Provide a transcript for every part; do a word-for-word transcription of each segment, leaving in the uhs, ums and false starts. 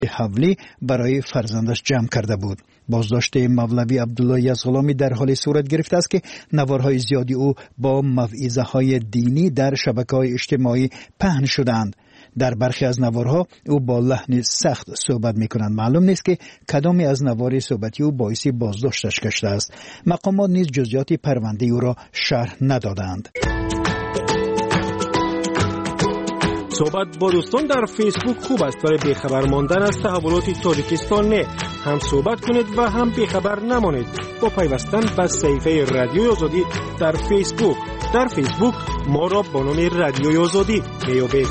حولی برای فرزندش جمع کرده بود. بازداشت مولوی عبدالله یزغلامی در حال صورت گرفته است که نوارهای زیادی او با موعظه‌های دینی در شبکه‌های اجتماعی پهن شدند. در برخی از نوارها او با لحن سخت صحبت می‌کنند. معلوم نیست که کدامی از نوار صحبتی او باعث بازداشتش گشته است. مقامات نیز جزئیات پرونده او را شرح ندادند. صحبت با دوستان در فیسبوک خوب است، ولی بیخبر ماندن از تحولات تاجیکستان نه. هم صحبت کنید و هم بیخبر نمانید با پیوستن به صفحه رادیوی آزادی در فیسبوک. در فیسبوک ما را با نام رادیوی آزادی میابید.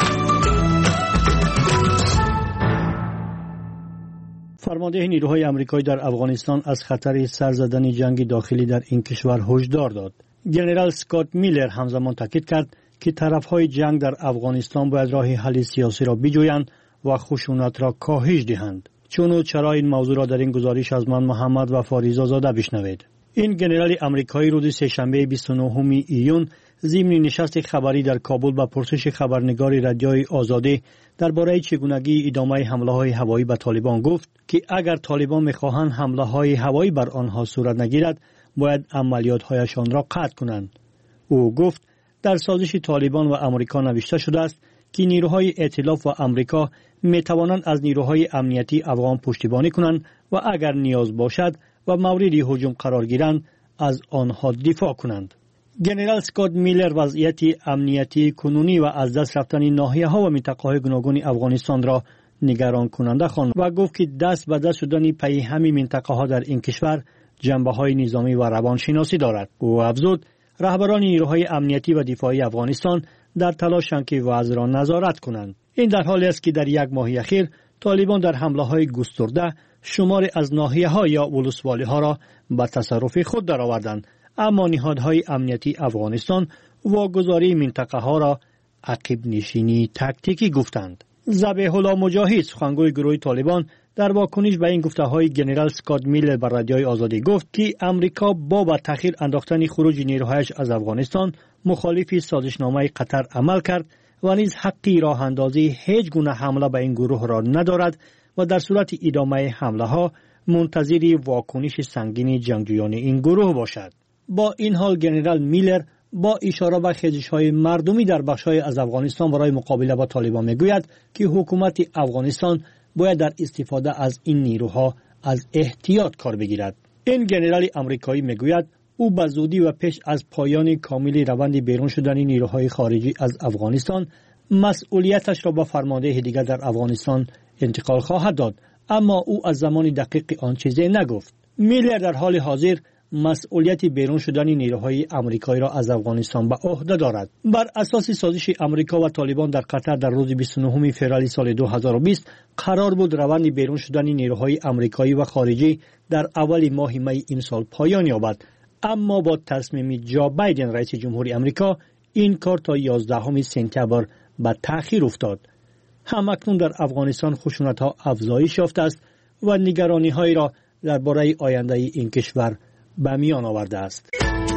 فرمانده نیروهای آمریکایی در افغانستان از خطر سر زدن جنگ داخلی در این کشور هشدار داد. ژنرال اسکات میلر همزمان تاکید کرد که طرفهای جنگ در افغانستان باید راه حل سیاسی را بجویند و خشونت را کاهش دهند. چون و چرا این موضوع را در این گزارش از من محمد و فاریزا زاده بشنوید. این ژنرال آمریکایی روز سه‌شنبه بیست و نهم ایون ضمن نشست خبری در کابل با پرسش خبرنگار رادیوی آزادی درباره چگونگی ادامه حمله‌های هوایی به طالبان گفت که اگر طالبان می‌خواهند حمله‌های هوایی بر آنها صورت نگیرد باید عملیات‌هایشان را قطع کنند. او گفت در سازش طالبان و آمریکا نوشته شده است که نیروهای ائتلاف و آمریکا می توانند از نیروهای امنیتی افغان پشتیبانی کنند و اگر نیاز باشد و مورد هجوم قرار گیرند از آنها دفاع کنند. ژنرال اسکات میلر وضعیت امنیتی کنونی و از دست رفتن ناحیه‌ها و منطقه‌های گوناگون افغانستان را نگران کننده خواند و گفت که دست به دست شدن پی همین منطقه‌ها در این کشور جنبه‌های نظامی و روانشناسی دارد. او افزود رهبران نیروهای امنیتی و دفاعی افغانستان در تلاشند که وضع را نظارت کنند. این در حالی است که در یک ماه اخیر طالبان در حمله‌های گسترده شمار از ناحیه‌ها یا ولسوالی‌ها را به تصرف خود درآوردند، اما نهادهای امنیتی افغانستان واگذاری منطقه‌ها را عقب نشینی تاکتیکی گفتند. ذبیح الله مجاهد سخنگوی گروه طالبان در واکنش به این گفته‌های ژنرال اسکات میلر بر رادیوی آزادی گفت که امریکا با به تأخیر انداختن خروج نیروهایش از افغانستان مخالف سازشنامه قطر عمل کرد و نیز حقی راه اندازی هیچ گونه حمله به این گروه را ندارد و در صورت ادامه حمله ها منتظر واکنش سنگین جنگجویان این گروه باشد. با این حال ژنرال میلر با اشاره به خیزش‌های مردمی در بخش‌های از افغانستان برای مقابله با طالبان میگوید که حکومت افغانستان باید در استفاده از این نیروها از احتیاط کار بگیرد. این ژنرال آمریکایی میگوید او به زودی و پیش از پایان کامل روند بیرون شدن نیروهای خارجی از افغانستان مسئولیتش را به فرمانده دیگر در افغانستان انتقال خواهد داد، اما او از زمان دقیق آن چیزی نگفت. میلر در حال حاضر مسئولیت بیرون شدن نیروهای آمریکایی را از افغانستان به عهده دارد. بر اساس سازش آمریکا و طالبان در قطر در روز بیست و نهم فوریه سال دو هزار و بیست قرار بود روند بیرون شدن نیروهای آمریکایی و خارجی در اول ماه می این سال پایان یابد، اما با تصمیم جو بایدن رئیس جمهوری آمریکا این کار تا یازدهم سپتامبر به تأخیر افتاد. همکنون در افغانستان خشونت‌ها افزایش یافته است و نگرانی‌هایی را درباره آینده این کشور به میان آورده است.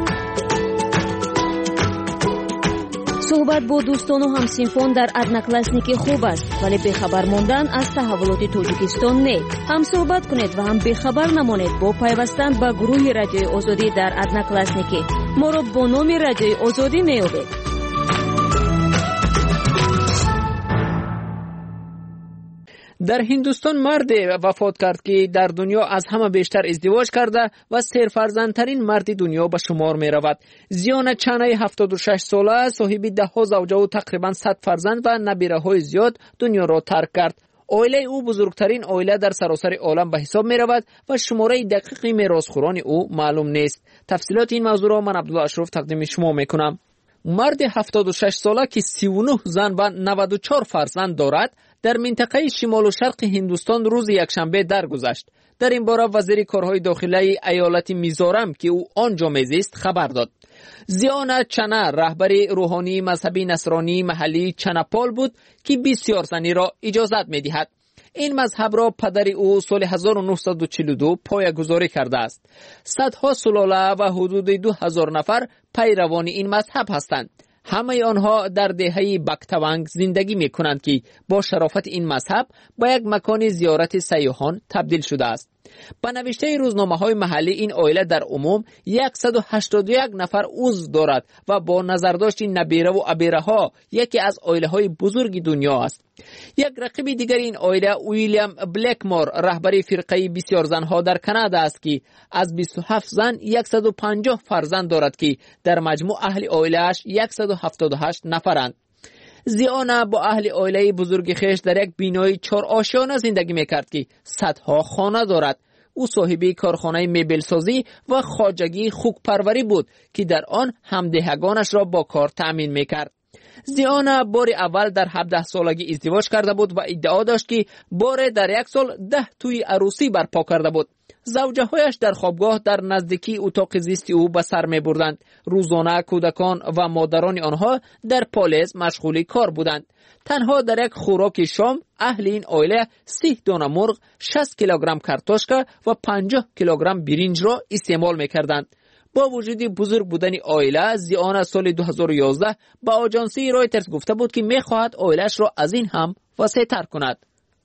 صحبت با دوستان و همسنفان در ادناکلاسنیک خوب است، ولی بخبر ماندن از تحولات تاجیکستان نه. هم صحبت کنید و هم بخبر نمانید با پیوستن به گروه رادیوی آزادی در ادناکلاسنیک. ما را با نام رادیوی آزادی میابید. در هندوستان مرد وفات کرد که در دنیا از همه بیشتر ازدواج کرده و سرفرزندترین مرد دنیا به شمار می رود. زیان چانه هفتاد و شش ساله صاحب ده ها زوجه و تقریبا صد فرزند و نبیره های زیاد دنیا را ترک کرد. عائله او بزرگترین عائله در سراسر عالم به حساب می رود و شماره دقیق میراثخواران او معلوم نیست. تفصیلات این موضوع را من عبدالله اشرف تقدیم شما می کنم. مرد هفتاد و شش ساله که سی و نه زن و نود و چهار فرزند دارد در منطقه شمال و شرق هندوستان روز یکشنبه درگذشت. در این باره وزیر کارهای داخلی ایالت میزورم که او آنجا میزیست خبر داد. زیان چنه رهبر روحانی مذهبی نصرانی محلی چنپال بود که بسیار زنی را اجازت میدهد. این مذهب را پدر او سال هزار و نهصد و چهل و دو پایه‌گذاری کرده است. صدها سلاله و حدود دو هزار نفر پیروان این مذهب هستند. همه آنها در دهه بکتوانگ زندگی می کنند که با شرافت این مذهب با یک مکان زیارت سیاحان تبدیل شده است. با نوشته روزنامه‌های محلی این عائله در عموم صد و هشتاد و یک نفر عضو دارد و با نظرداشت نبیره و ابیره ها یکی از عائله‌های بزرگ دنیا است. یک رقیب دیگر این عائله ویلیام بلکمور رهبری فرقه بسیار زنها در کانادا است که از بیست و هفت زن صد و پنجاه فرزند دارد که در مجموع اهل عائله‌اش صد و هفتاد و هشت نفرند. زیانا با اهل عائله بزرگ خیش در یک بینای چهار آشیانه زندگی میکرد که صدها خانه دارد. او صاحب کارخانه میبل سازی و خواجگی خوک پروری بود که در آن همدهگانش را با کار تأمین میکرد. زیانا بار اول در هفده سالگی ازدواج کرده بود و ادعا داشت که بار در یک سال ده توی عروسی برپا کرده بود. زوجه هایش در خوابگاه در نزدیکی اتاق زیست او به سر می بردند. روزانه کودکان و مادران آنها در پالیز مشغول کار بودند. تنها در یک خوراک شام اهل این عائله سی دانه مرغ، شصت کیلوگرم کارتوشکا و پنجاه کیلوگرم برنج را استعمال می کردند. با وجود بزرگ بودن عائله، زیانا سال دو هزار و یازده با آژانسی رایترز گفته بود که می خواهد عائله‌اش را از این هم وسیع‌تر کند.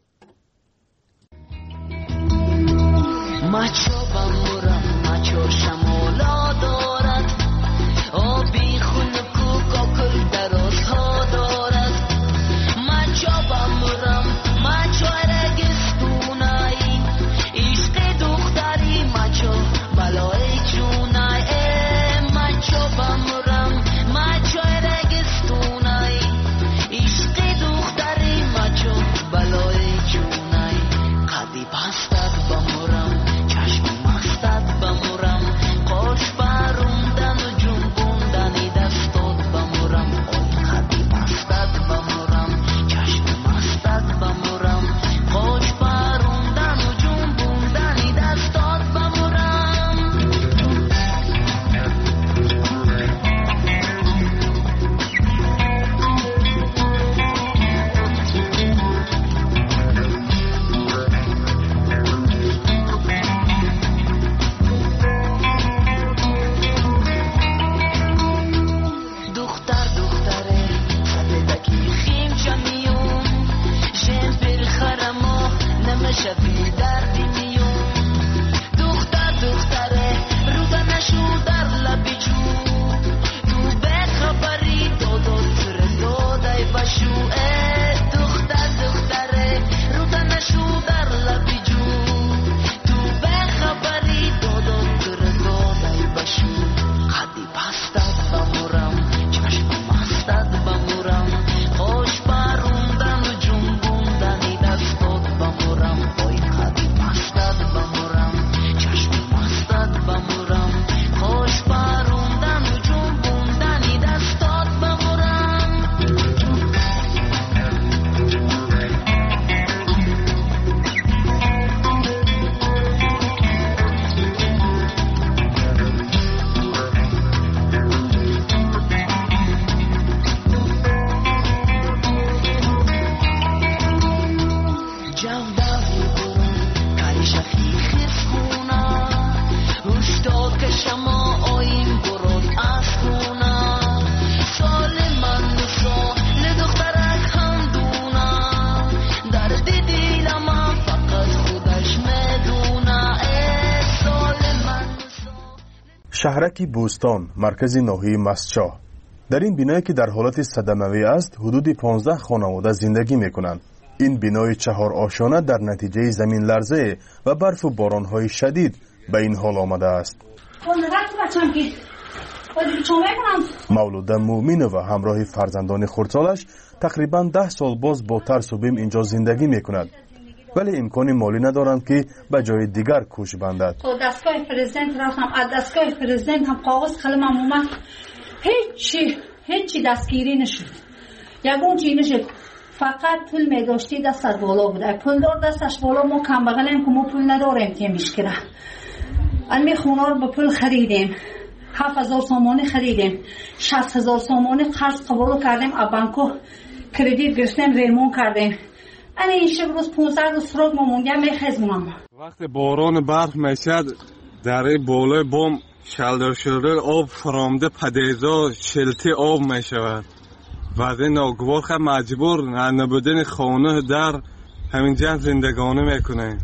مچو بمورم مچو شمالا دارد آبی خنک و کاکل درازها دارد مچو بمورم مچو رگستونایی عشق دختری مچو بلای جونای مچو بمورم مچو رگستونایی عشق دختری مچو بلای جونای قدی بستد بمورم شهرک بوستان، مرکز ناحیه مستشاه. در این بینایی که در حالت صدموی است، حدود پانزده خانواده زندگی میکنند. این بینای چهار آشانه در نتیجه زمین لرزه و برف و بارانهای شدید به این حال آمده است. مولوده مومینووا همراه فرزندان خردسالش تقریبا ده سال باز با ترس و بیم اینجا زندگی میکند، ولی امکانی مالی ندارند که به جای دیگر کوچ بندد. دستگاه پرزیدنت رفتم، از دستگاه پرزیدنت هم کاغذ قلمم اومد، هیچی هیچی دستگیری نشد، یکون چی نشد، فقط پول می داشتی دستت بالا بوده، پول دار دستش بالا، ما کم بغلیم که ما پول نداریم که میشکره. امی خونه رو با پول خریدیم، هفت هزار سامانی خریدیم، شصت هزار سامانی قرض قبول کردیم، از بانکو کردیت گرفتیم، ریمون کردیم. انا این شب روز پونزده روز سراغ ما مونگم میخزمونم. وقتی باران برف میشد در بالای بام شلدر شلدر آب فرامده پدیزا شلتی آب می شود و از این ناگوار خب مجبور نبودن خانه در همین جمع زندگانی میکنه.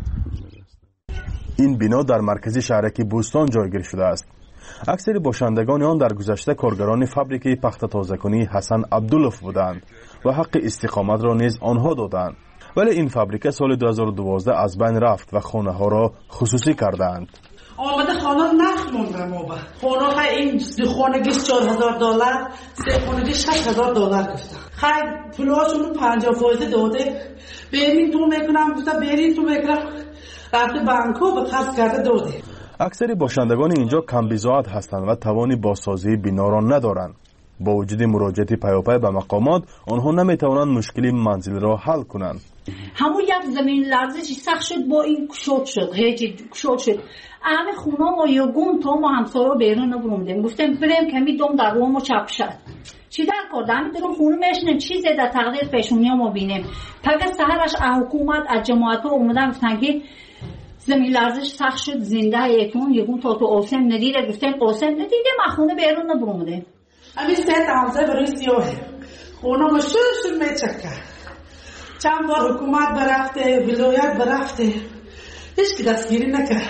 این بنا در مرکزی شهرک بوستان جایگیر شده است. اکثر باشندگان آن در گذشته کارگران فابریکه پخت تازه‌کنی حسن عبدالوف بودند و حق استقامت را نیز آنها دادند، ولی این فابریکه سال دو هزار و دوازده از بین رفت و خانه ها را خصوصی کردند. آمده خانه نخ مونده ما با خانه این سه خانگیش چهار هزار دلار، سه خانگیش شش هزار دلار گفتن. خیلی پولاشون پنجاه فایده داده. برین تو میکنم گفتم برین تو میکنم رفته بانکو به قرض کرده داده. اکثر باشندگان اینجا کم بضاعت هستند و توانی بازسازی بنا را ندارند. با وجود مراجعت پیاپی به مقامات آنها نمیتوانند مشکل منزل را حل کنند. همون یک زمین لرزشی سخت شد با این کشوت شد، هیچی کشوت شد. همه خونه ما یگون تا ما همسایه بیرون نبروندیم. گفتیم بریم کمی دوم در روم و چپ شد. چی در کردم؟ همین درون خونه میشنیم چیزی در تقدیر پیشونی ما بینیم. پس سهرش حکومت از جماعت ها اومدن گفتن که زمین لرزش سخت شد زنده یکون یگون تا تو آسم ندیده. گفتیم آسم ندیده ما خونه بیرون نبروندیم. همین سه تامزه برای سیاهه خونه ما شر شر میچکه. چند بار حکومت برفته ولایت برفته هیچ که دستگیری نکرد.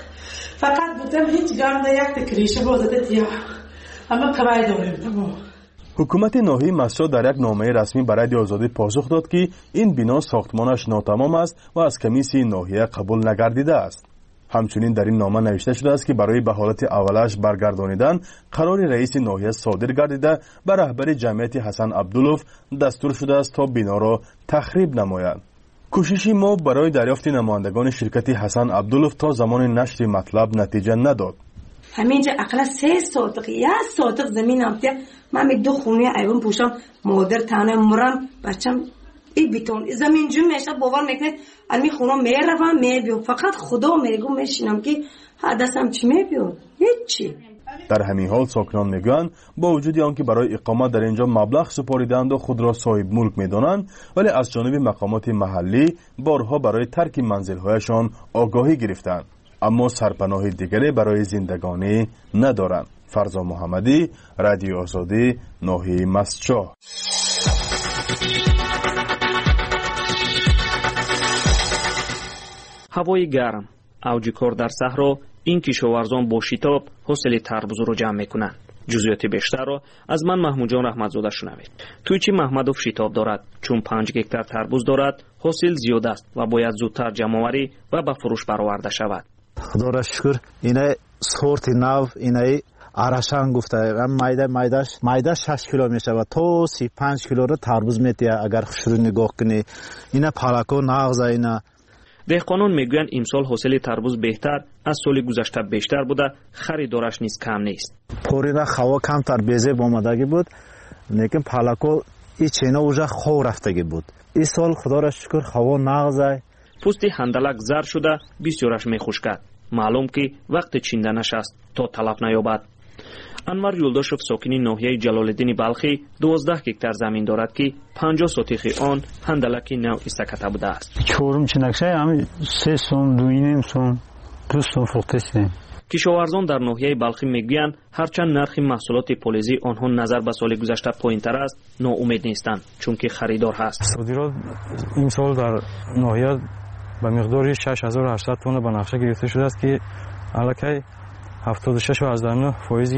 فقط بودم هیچ گرده یک تکریشه بازده تیا اما کبای داریم تمام. حکومت ناحیه مسجد در یک نامه رسمی برای رادیو آزادی پاسخ داد که این بنا ساختمانش ناتمام است و از کمیسی ناحیه قبول نگردیده است. همچنین در این نامه نوشته شده است که برای به حالت اولش برگردانیدن قرار رئیس ناحیه صادر گردیده به رهبر جمعیت حسن عبدالوف دستور شده است تا بنا را تخریب نمایند. کوششی ما برای دریافت نمایندگان شرکت حسن عبدالوف تا زمان نشر مطلب نتیجه نداد. همینجا اقلا سه ساعت یا ساعت زمین آمده من می دو خونه ایوان پوشم مادر تانه مرم بچم ای بیتون زمین جون میشه باور میکنه امی خونه میروم میبیو فقط خدا میگم میشینم که حدثم چی میبیو هیچی. در همین حال ساکنان میگویند با وجود آنکه برای اقامت در اینجا مبلغ سپاریدند و خود را صاحب ملک میدانند، ولی از جانب مقامات محلی بارها برای ترک منزل‌هایشان آگاهی گرفتند، اما سرپناه دیگری برای زندگانی ندارند. فرزا محمدی، رادیو آزادی، ناحیه مسجد. ҳавои гарм, авҷи кор дар саҳро, ин кишоварзон бо шитоб ҳосили тарбузро ҷамъ мекунанд. ҷузъиёти бештарро аз ман маҳмудҷон раҳматзода шунавед. тӯйчи маҳмадов шитоб дорад, чун панҷ гектар тарбуз дорад, ҳосил зиёд аст ва бояд зудтар ҷамъоварӣ ва ба фурӯш бароварда шавад. худоро шукр, инаи сорти нав, инаи арашан гуфта майда майдаш майда шаш кило мешавад, то си панҷ килоро тарбуз метиҳад агар хушрӯ нигоҳ кунӣ. ина палако нағза ина. деҳқонон мегӯянд имсол ҳосили тарбуз беҳтар аз соли гузашта бештар буда, харидораш низ кам нест. порина ҳаво камтар безеб омадагӣ буд, лекин палако и чена уже хов рафтагӣ буд. ин сол худоро шукр ҳаво нағзай. пӯсти ҳандалак зар шуда бисёраш мехушкад. маълум ки вақти чинданаш аст то талаб наёбад. анвар юлдошев сокини ноҳияи ҷалолиддини балхӣ дувоздаҳ гектар замин дорад ки панҷоҳ сотихи он ҳандалаки нав истаката будааст. чорум чинакшаи ҳами се сум дуиним сум ду сум фурӯхтесидем. кишоварзон дар ноҳияи балхӣ мегӯянд ҳарчанд нархи маҳсулоти полизӣ онҳо назар ба соли гузашта поинтар аст, ноумед нестанд, чунки харидор ҳаст. содирот имсол дар ноҳия ба миқдори шаш ҳазору ҳаштсад тонна ба нақша гирифта шудааст ки аллакай ҳафтоду шаш ва ҳаздаҳ нӯҳ фоизи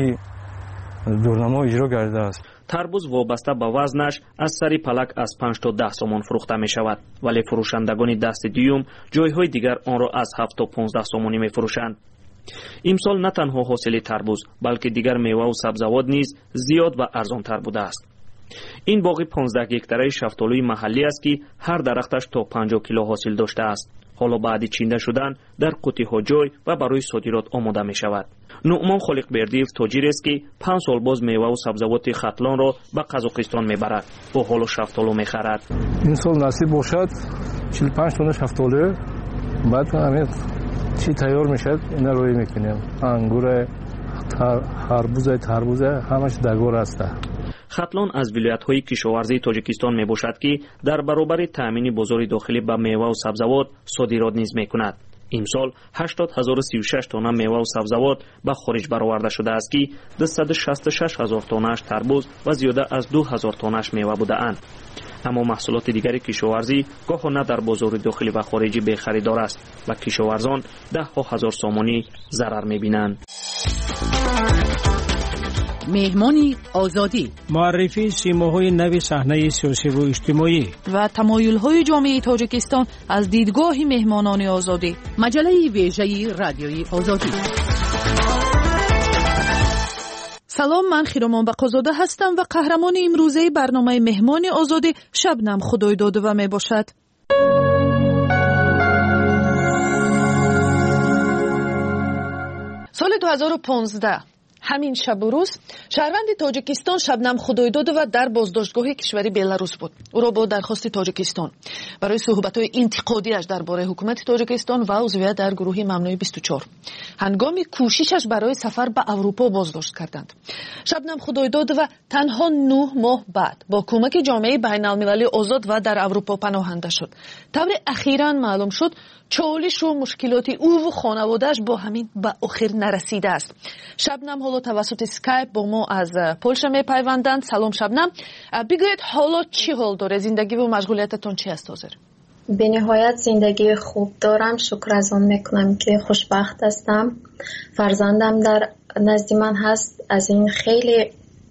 дурнамо иҷро гардидааст. тарбуз вобаста ба вазнаш аз сари палак аз панҷ то даҳ сомон фурӯхта мешавад, вале фурӯшандагони дасти дуюм ҷойҳои дигар онро аз ҳафт то понздаҳ сомонӣ мефурӯшанд. имсол на танҳо ҳосили тарбуз, балки дигар меваву сабзавот низ зиёд ва арзонтар будааст. ин боғи понздаҳ гектараи шафтолии маҳаллӣ аст ки ҳар дарахташ то панҷоҳ кило ҳосил доштааст. ҳоло баъди чинда шудан дар қутиҳо ҷой ва барои содирот омода мешавад. нуъмон холиқбердиев тоҷирест ки панҷ сол боз меваву сабзавоти хатлонро ба қазоқистон мебарад, бо ҳолу шафтолу мехарад. ин сол насиб бошад чил панҷ тонна шафтолӣ баъд ҳамин чӣ тайёр мешавад, ина рӯй мекунем. ангуре, ҳарбузе, тарбузе ҳамаш дагор аст. хатлон аз вилоятҳои кишоварзии тоҷикистон мебошад ки дар баробари таъмини бозори дохилӣ ба меваву сабзавот содирот низ мекунад. امسال هشتاد هزار و سی و شش تانه میوه و سبزوات به خارج برآورده شده است که دویست و شصت و شش هزار تانه‌اش تربوز و زیاده از دو هزار تانه‌اش میوه بوده‌اند. اما محصولات دیگر کشاورزی گاهی در بازار داخلی و خارجی به خریدار است و کشاورزان ده ها هزار سامانی ضرر می‌بینند. مهمانی آزادی، معرفی سیماهای نو صحنه سیاسی و اجتماعی و تمایل‌های جامعه تاجیکستان از دیدگاه مهمانان آزادی. مجله ویژه رادیوی آزادی. سلام، من خیرمان بقازاده هستم و قهرمان امروزه برنامه مهمان آزادی شبنم خدایداده و می باشد. سال دو هزار و پانزده همین شب و روز شهروند تاجیکستان شبنم خدایداده و در بازداشتگاه کشوری بلاروس بود. او را با درخواست تاجیکستان برای صحبت‌های انتقادیش درباره حکومت تاجیکستان و عضویت در گروه ممنوع بیست و چهار هنگام کوششش برای سفر به اروپا بازداشت کردند. شبنم خدایداده و تنها نه ماه بعد با کمک جامعه بین‌المللی آزاد و در اروپا پناهنده شد. طور اخیراً معلوم شد چالش و مشکلات او و خانواده‌اش با همین به آخر نرسیده است. شبنم حالا توسط اسکایپ با ما از پولشا میپیوندند. سلام شبنم، بگویید حالا چی حال داره؟ زندگی و مشغولیتتون چی است حاضر؟ به نهایت زندگی خوب دارم، شکر از آن میکنم که خوشبخت هستم. فرزندم در نزد من هست، از این خیلی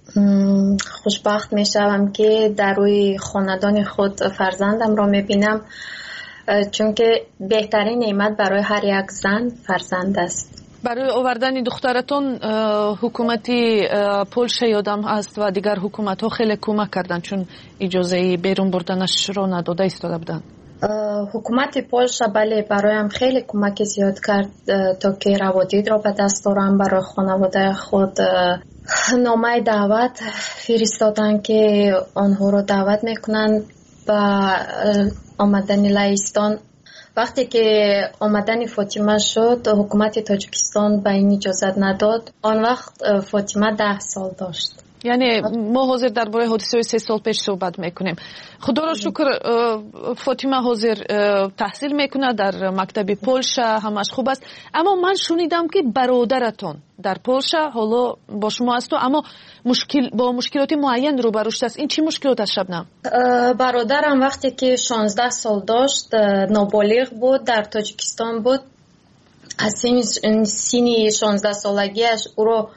خوشبخت میشوم که در روی خاندان خود فرزندم را میبینم، چون که بهترین نعمت برای هر یک زن فرزند است. برای آوردن دخترتون حکومتی پولشا یادم است و دیگر حکومت ها خیلی کمک کردن، چون اجازه بیرون بردنش را نداده ایستاده بودن. حکومت پولشا بله برایم خیلی کمک زیاد کرد تا که روادید را به دست آورم. برای خانواده خود نامه دعوت فرستادن که آنها را دعوت میکنن با آمدن لهستان. وقتی که آمدن فاطمه شد حکومت تاجیکستان به این اجازت نداد. آن وقت فاطمه ده سال داشت. یعنی ما حاضر درباره حادثه سه سال پیش صحبت میکنیم. خدا را شکر فاطمه حاضر تحصیل میکنه در مکتب پولشا، همش خوب است. اما من شنیدم که برادرتون در پولشا حالا با شما است، اما مشکل با مشکلات معین روبرو شده است. این چی مشکلات است شبنم؟ برادرم وقتی که شانزده سال داشت نابالغ بود، در تاجیکستان بود. از سن شانزده سالگیش او را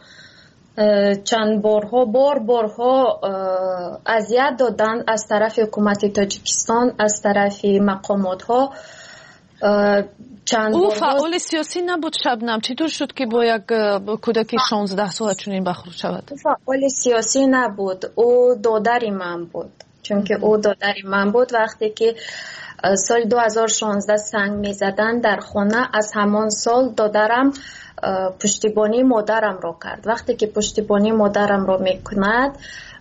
چند بارها بار بارها اذیت دادن از طرف حکومت تاجیکستان، از طرف مقامات ها. او فعال سیاسی نبود شبنم، چطور شد که با یک کودک شانزده ساله چنین برخورد شود؟ فعال سیاسی نبود، او دادر من بود. چون که او دادر من بود. وقتی که سال دو هزار و شانزده سنگ می زدن در خانه، از همان سال دادرم پشتیبانی مادرم را کرد. وقتی که پشتیبانی مادرم را میکند،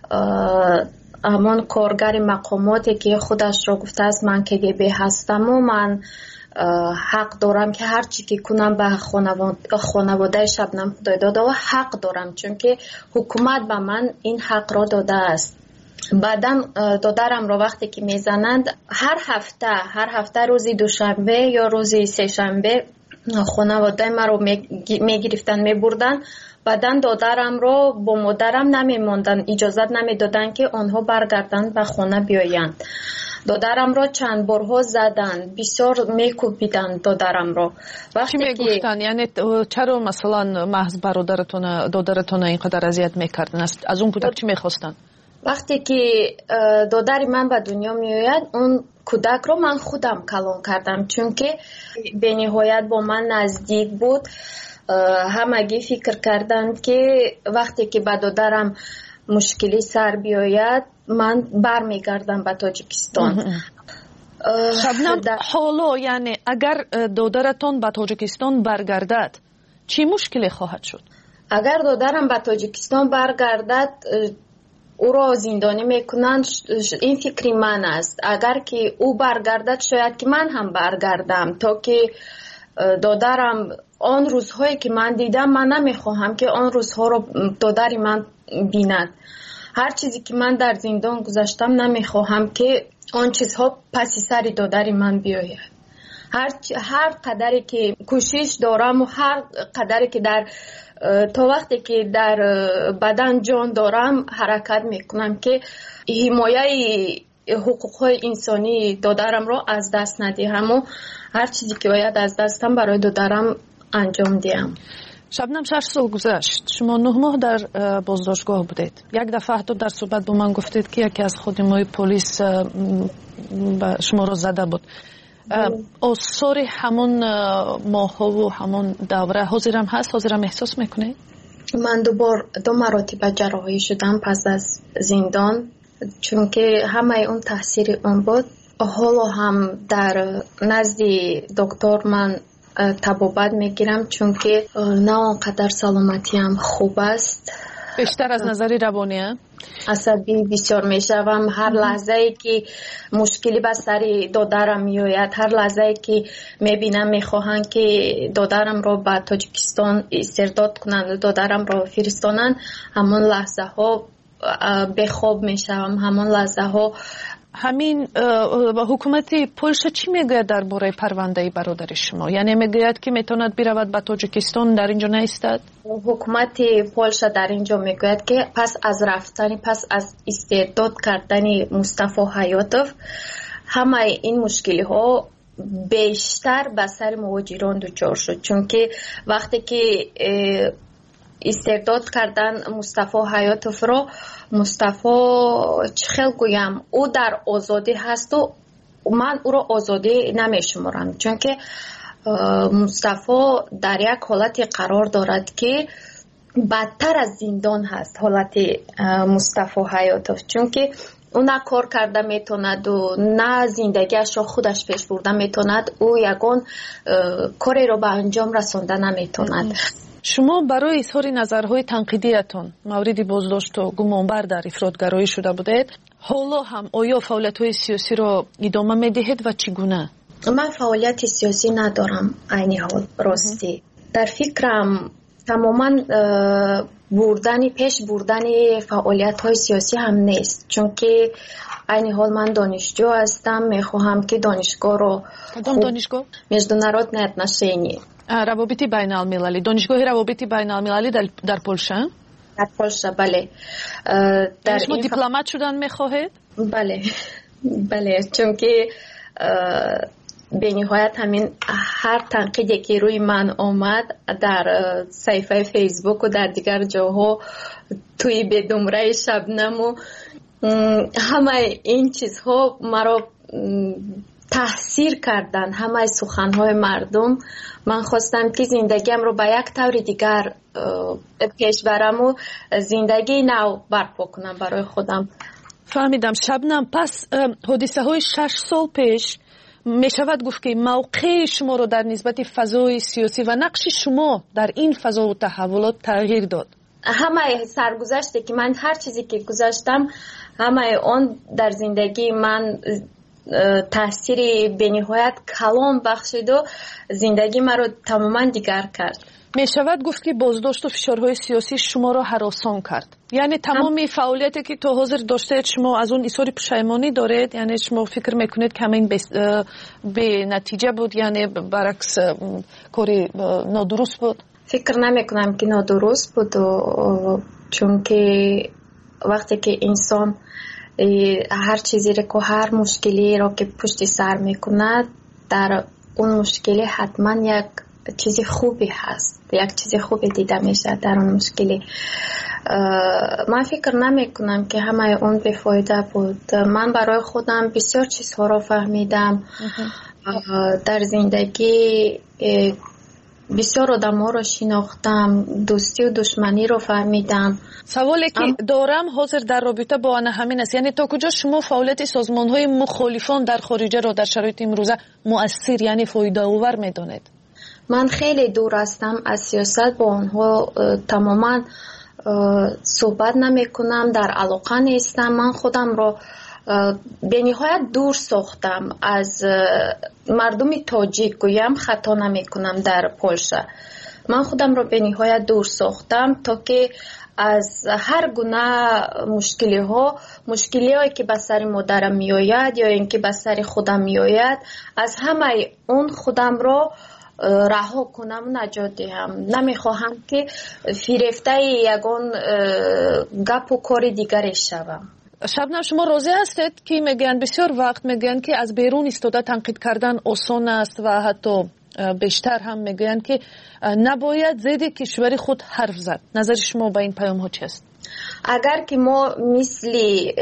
همان کارگر مقاماتی که خودش را گفته است من که گیبی هستم و من حق دارم که هر چی که کنم به خانواده شبنم خدایداده و حق دارم، چون که حکومت به من این حق را داده است. بعدم دادرم را وقتی که میزنند هر هفته هر هفته روزی دوشنبه یا روزی سه شنبه خانواده من رو میگرفتن میبردن. بعدن دادرم رو با مادرم نمیماندن، اجازت نمیدادن که آنها برگردن به خانه بیایند. دادرم رو چند بارها زدن، بسیار میکوبیدن دادرم رو. چی میگفتن؟ یعنی چرا مثلا محض برادرتون دادرتون اینقدر اذیت میکردن؟ از اون کودک چی میخواستن؟ وقتی که دادر من به دنیا میآید، اون کودک رو من خودم کلان کردم، چون که به نهایت با من نزدیک بود. همگی فکر کردند که وقتی که به دادرم مشکلی سر بیاید من برمیگردم به تاجیکستان. شبنم حالا یعنی اگر دادرتون به تاجیکستان برگردد چی مشکلی خواهد شد؟ اگر دادرم به تاجیکستان برگردد او را زندانی میکنند. این فکری من است. اگر که او برگردد شاید که من هم برگردم، تا که دادرم آن روزهایی که من دیدم من نمیخواهم که آن روزها رو دادری من بیند. هر چیزی که من در زندان گذاشتم نمیخواهم که آن چیزها پسی سری دادری من بیاید. هر هر قدری که کوشش دارم و هر قدری که در تا وقتی که در بدن جان دارم حرکت میکنم که حمایه حقوقهای انسانی دادرم را از دست ندهم و هر چیزی که باید از دستم برای دادرم انجام دهم. شبنم شش سال گذشت، شما نه ماه در بازداشتگاه بودید. یک دفعه حتی در صحبت با من گفتید که یکی از خادمای پلیس شما را زده بود. آثار همون ماه ها و همون دوره حاضرم هست؟ حاضرم احساس میکنه؟ من دوبار دو مراتب جراحی شدم پس از زندان، چون که همه اون تاثیر اون بود. حالا هم در نزد دکتر من طبابت میگیرم، چون که نه آنقدر سلامتی هم خوب است. بیشتر از نظر روانی عصبی بسیار میشوم. هر لحظه ای که مشکلی به سر دادرم میآید، هر لحظه ای که میبینم میخواهند که دادرم را به تاجیکستان استرداد کنند، دادرم را فرستانند، همون لحظه ها به خواب میشوم. همون لحظه ها همین حکومت پولشا چی میگه درباره پرونده برادر شما؟ یعنی میگوید که میتواند برود به تاجیکستان، در اینجا نیستد؟ حکومت پولشا در اینجا میگوید که پس از رفتن، پس از استرداد کردن مصطفی حیاتوف، همه این مشکلی ها بیشتر به سر مهاجران دچار شد، چون که وقتی که استرداد کردن مصطفی حیاتوف را، مصطفی چخیل گویم او در آزادی هست و من او را آزادی نمیشمارم، چون که مصطفی در یک حالت قرار دارد که بدتر از زندان هست حالت مصطفی حیاتوف، چون که او نه کار کرده میتوند و نه زندگیش را خودش پیش برده میتوند، او یگان کاری را به انجام رسانده نمیتوند. شما برای اظهار نظرهای تنقیدیتان مورد بازداشت و گمانبر در افراطگرایی شده بودید. حالا هم آیا فعالیت‌های سیاسی را ادامه می‌دهید و چگونه؟ من فعالیت سیاسی ندارم عین حال راستی. در فکرم تماما بردن پیش بردن فعالیت‌های سیاسی هم نیست، چون که عین حال من دانشجو هستم، میخواهم که دانشگاه رو کدام دانشگاه؟ международное отношение. روابط بین المللی، دانشگاه روابط بین المللی در, در پولشا؟ در پولشا بله. در شما دیپلمات شدن میخواهید؟ بله بله، چون که به نهایت همین هر تنقیدی که روی من آمد در صفحه فیسبوک و در دیگر جاها، توی بدمره شبنم و همه این چیزها مرا تحصیل کردن، همه سخنهای مردم. من خواستم که زندگیم رو به یک طور دیگر پیش برم و زندگی نو برپا کنم برای خودم. فهمیدم. شبنم، پس حادثه های شش سال پیش می شود گفت که موقع شما رو در نسبت فضای سیاسی و نقش شما در این فضا و تحولات تغییر داد؟ همه سرگذشته که من هر چیزی که گذاشتم، همه آن در زندگی من تاثیر به نهایت کلان بخشید و زندگی من رو تماما دیگر کرد. می شود گفت که بازداشت و فشارهای سیاسی شما را هراسان کرد، یعنی تمام فعالیتی که تا حاضر داشتید شما از اون اظهار پشیمانی دارید؟ یعنی شما فکر میکنید که همین به نتیجه بود، یعنی برعکس کاری نادرست بود؟ فکر نمیکنم که نادرست بود، چون که وقتی که انسان هر چیزی رو، هر مشکلی رو که پشت سر میکند، در اون مشکلی حتما یک چیز خوبی هست، یک چیز خوبی دیده میشه در اون مشکلی. من فکر نمی کنم که همه اون بفایده بود. من برای خودم بسیار چیزها رو فهمیدم در زندگی، بسیار آدم ها رو شناختم، دوستی و دشمنی رو فهمیدم. سوالی که دارم حاضر در رابطه با آن همین است، یعنی تا کجا شما فعالیت سازمان های مخالفان در خارجه را در شرایط امروزه مؤثر، یعنی فایده آور میدونید؟ من خیلی دور هستم از سیاست، با آنها تماما صحبت نمی کنم، در علاقه نیستم. من خودم رو به نهایت دور ساختم از مردم تاجیک، گویم خطا نمی کنم در پولشا. من خودم رو به نهایت دور ساختم تا که از هر گونه مشکلی ها مشکلی هایی که به سر مادرم می آید یا اینکه به سر خودم می آید از همه اون خودم را رها کنم، نجات دهم. نمیخواهم که فریفته یگان گپ و کار دیگری شوم. شبنم، شما راضی هستید که میگن بسیار وقت میگن که از بیرون ایستاده تنقید کردن آسان است و حتی بیشتر هم میگن که نباید ضد کشور خود حرف زد. نظر شما با این پیام ها چی است؟ اگر که ما مثل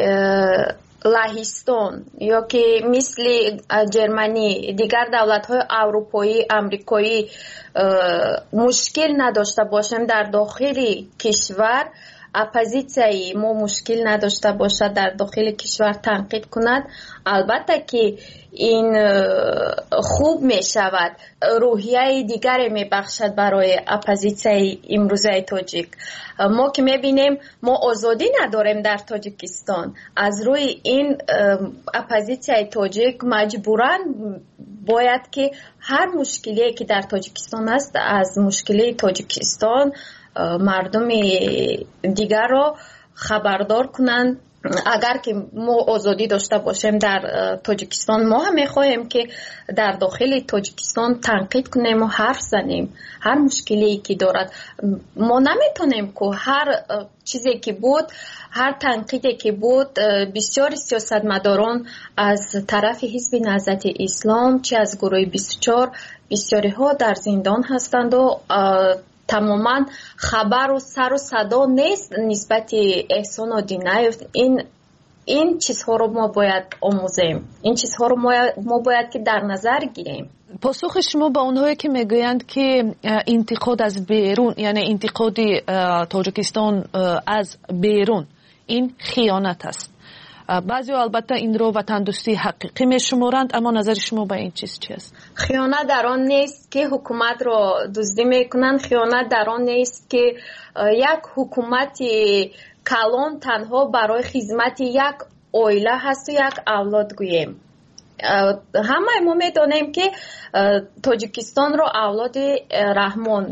لهستان یا که مثل جرمنی دیگر دولت های اروپایی امریکایی مشکل نداشته باشیم در داخل کشور، اپوزیسیای ما مشکل نداشته باشد در داخل کشور تنقید کند، البته که این خوب می شود، روحیه دیگری می بخشد برای اپوزیسیای امروزه تاجیک. ما که می بینیم ما آزادی نداریم در تاجیکستان، از روی این اپوزیسیای تاجیک مجبورن باید که هر مشکلی که در تاجیکستان است از مشکلی تاجیکستان مردم دیگر را خبردار کنند. اگر که ما آزادی داشته باشیم در تاجیکستان، ما هم میخواهیم که در داخل تاجیکستان تنقید کنیم و حرف زنیم هر مشکلی که دارد. ما نمیتونیم که هر چیزی که بود، هر تنقیدی که بود، بسیار سیاستمداران از طرف حزب نهضت اسلام چه از گروه بیست و چهار بسیاری ها در زندان هستند و تماما خبر و سر و صدا نیست نسبت احسان آدینایف. این این چیزها رو ما باید آموزیم، این چیزها رو ما باید که در نظر گیریم. پاسخ شما با اونهایی که میگویند که انتقاد از بیرون، یعنی انتقاد تاجیکستان از بیرون، این خیانت است. بعضی البته این رو وطن دوستی حقیقی میشمارند، اما نظر شما با این چیز چی است؟ خیانت در آن نیست که حکومت رو دزدی میکنند، خیانت در آن نیست که یک حکومت کلان تنها برای خدمت یک عائله هست و یک اولاد گوییم. همه ما میدونیم که تاجیکستان رو اولاد رحمان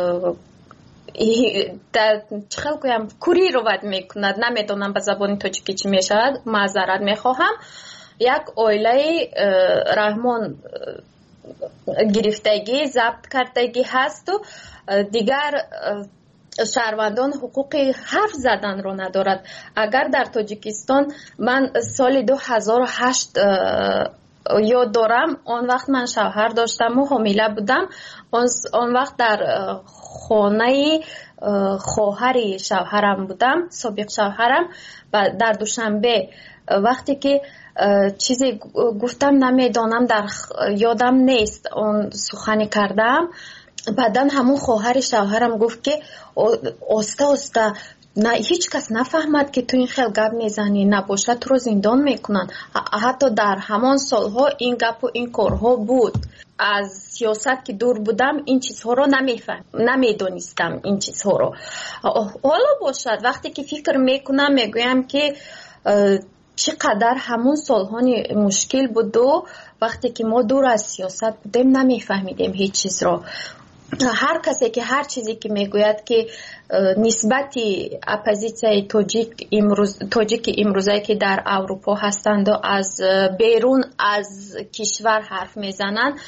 در چخل کویم کوری رو ود میکند، نمیدونم به زبان تاجیکی چی میشود، معذرت میخواهم. یک عائله رحمان گرفتگی ضبط کردگی هست و دیگر شهروندان حقوق حرف زدن رو ندارد. اگر در تاجیکستان من سال دو هزار و هشت یاد دارم، آن وقت من شوهر داشتم و حامله بودم، آن وقت در خانه خواهر شوهرم بودم، سابق شوهرم، و در دوشنبه وقتی که چیزی گفتم نمیدانم، در یادم نیست، اون سخنی کردم، بعدا همون خواهر شوهرم گفت که آسته آسته، نه هیچ کس نفهمد که تو این خیلی گپ میزنی، نباشه تو رو زندان میکنن. حتی در همان سالها این گپ و این کارها بود. از سیاست که دور بودم این چیزها رو نمیفهم، نمیدونستم این چیزها رو. حالا باشد وقتی که فکر میکنم میگویم که چقدر همون سالها مشکل بود و وقتی که ما دور از سیاست بودیم نمیفهمیدیم هیچ چیز رو. هر کسی که هر چیزی که میگوید که نسبتی اپوزیسیای تاجیک امروز تاجیک امروزه که در اروپا هستند و از بیرون از کشور حرف میزنند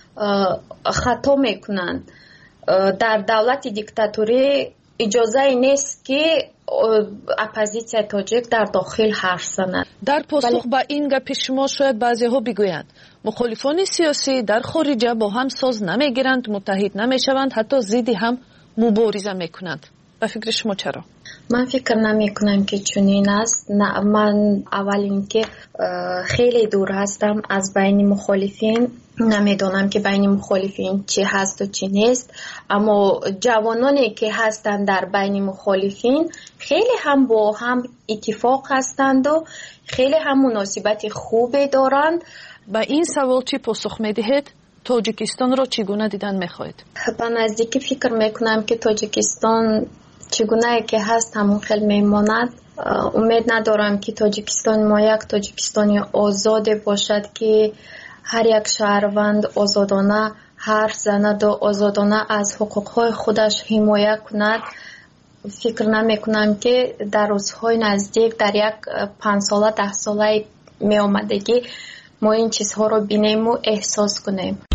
خطا میکنند. در دولت دیکتاتوری اجازه نیست که اپوزیسیای تاجیک در داخل حرف زنند. در پاسخ با این گپ شما شاید بعضی ها بگویند مخالفان سیاسی در خارج با هم ساز نمیگیرند، متحد نمیشوند، حتی ضد هم مبارزه میکنند. به فکر شما چرا؟ من فکر نمی کنم که چنین است. نه، من اول اینکه خیلی دور هستم از بین مخالفین، نمیدونم که بین مخالفین چی هست و چی نیست، اما جوانانی که هستند در بین مخالفین خیلی هم با هم اتفاق هستند و خیلی هم مناسبت خوبی دارند. با این سوال چی پاسخ میدهید؟ تاجیکستان رو چگونه دیدن میخواهید؟ من نزدیکی فکر میکنم که تاجیکستان چگونه که هست همون خیلی میماند. امید ندارم که تاجیکستان ما یک تاجیکستانی آزاد باشد که هر یک شهروند آزادانه حرف زند و آزادانه از حقوقهای خودش حمایت کند. فکر نمیکنم که در روزهای نزدیک در یک پنج ساله ده ساله می آمدگی ما این چیزها رو بینیم و احساس کنیم.